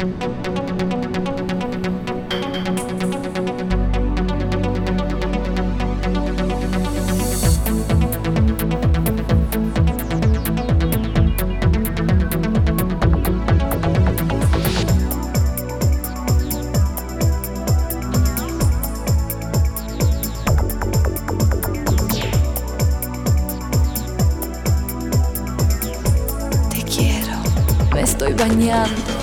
Estoy bañando.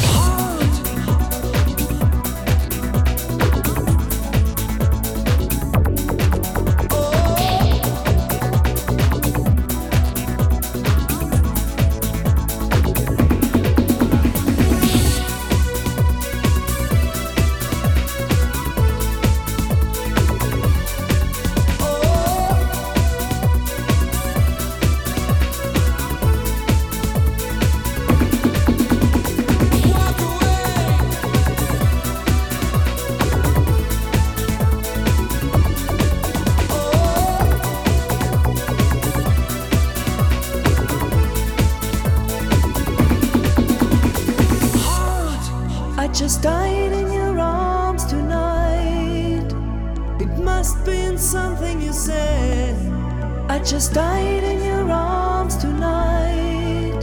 Just died in your arms tonight. It must be something you said. I just died in your arms tonight.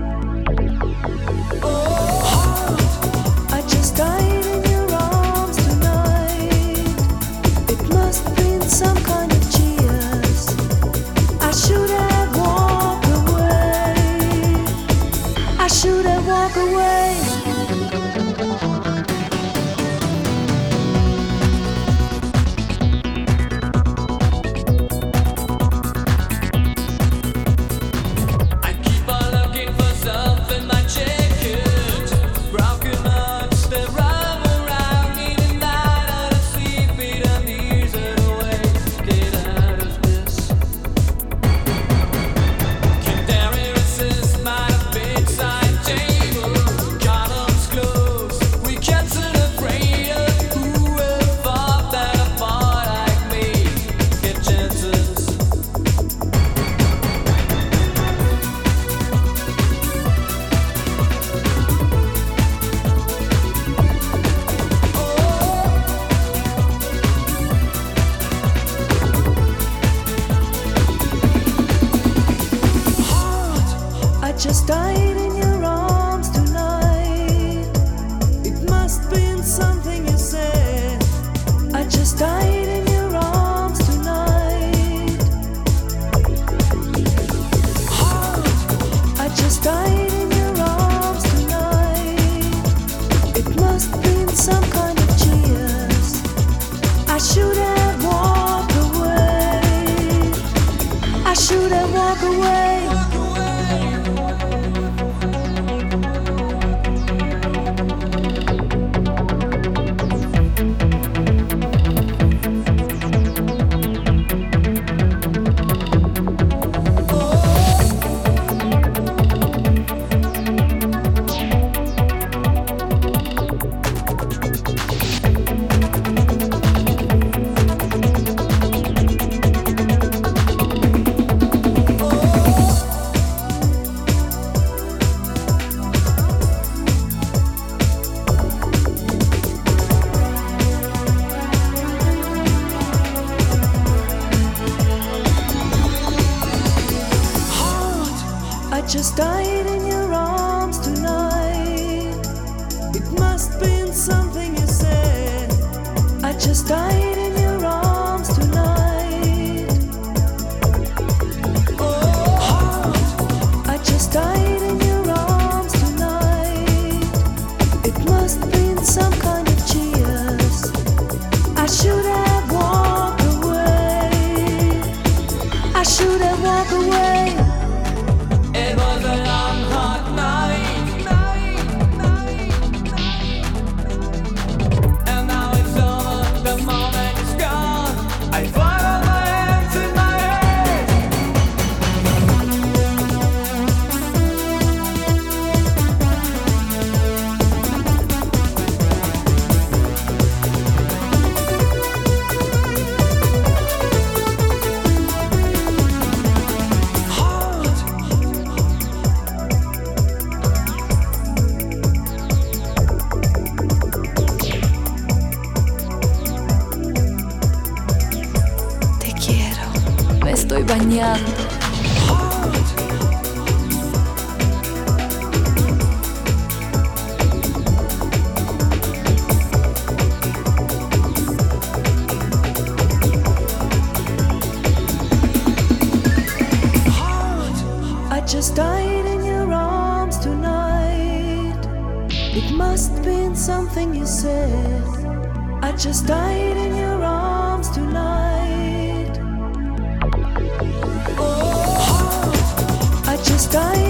Oh, I just died in your arms tonight. It must be some kind of cheers. I should have walked away. I should have walked away. Just died in your arms tonight. It must be something you said. I just died in your arms tonight. I just died in your arms tonight. It must be some kind of cheers. I should have walked away. I should have walked away. I just died in your arms tonight. It must be something you said. I just died in your arms tonight. Oh, I just died in your arms tonight. It must be some kind of cheers. I should have walked away. I should have walked away. It was a long, hot night, and now it's over. The moment sognando. I just died in your arms tonight. It must been something you said. I just died in your arms tonight. Oh, I just died.